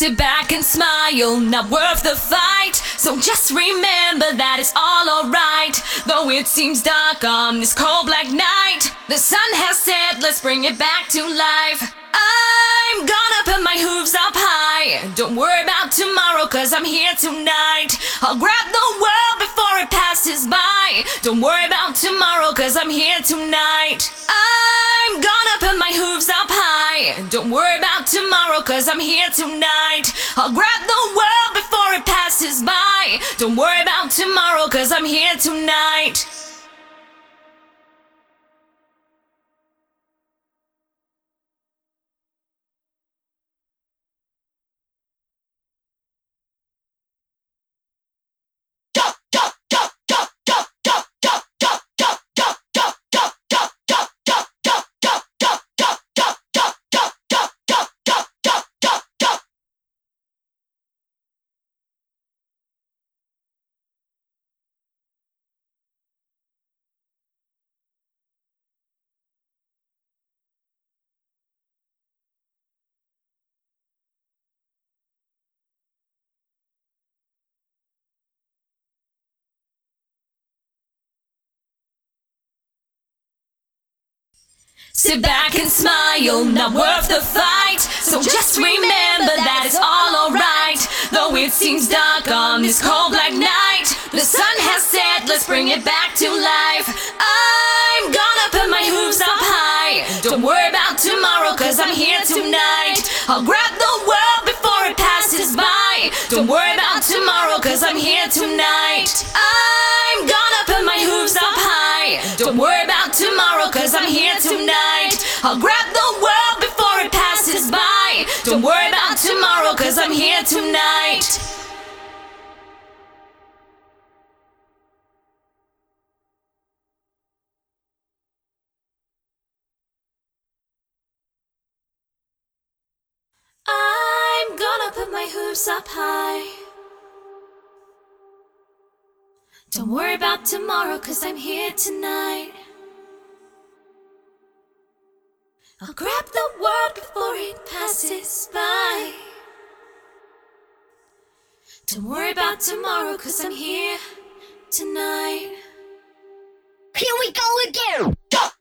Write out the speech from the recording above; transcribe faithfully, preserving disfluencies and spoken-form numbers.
Sit back and smile, not worth the fight. So just remember that it's all alright. Though it seems dark on this cold black night, the sun has set, let's bring it back to life. I'm gonna put my hooves up high. Don't worry about tomorrow, cause I'm here tonight. I'll grab the world before it passes by. Don't worry about tomorrow, cause I'm here tonight. I'm gonna put my hooves up high. Don't worry about tomorrow, cause I'm here tonight. I'll grab the world before it passes by. Don't worry about tomorrow, cause I'm here tonight. Sit back and smile, not worth the fight. So just remember that it's all alright. Though it seems dark on this cold black night, the sun has set, let's bring it back to life. I'm gonna put my hooves up high. Don't worry about tomorrow, cause I'm here tonight. I'll grab the world before it passes by. Don't worry about tomorrow, cause I'm here tonight. I'm gonna put my hooves up high. Don't worry about tomorrow, cause I'm here tonight. I'll grab the world before it passes by. Don't worry about tomorrow, cause I'm here tonight. I'm gonna put my hooves up high. Don't worry about tomorrow, cause I'm here tonight. I'll grab the world before it passes by. Don't worry about tomorrow, cause I'm here tonight. Here we go again.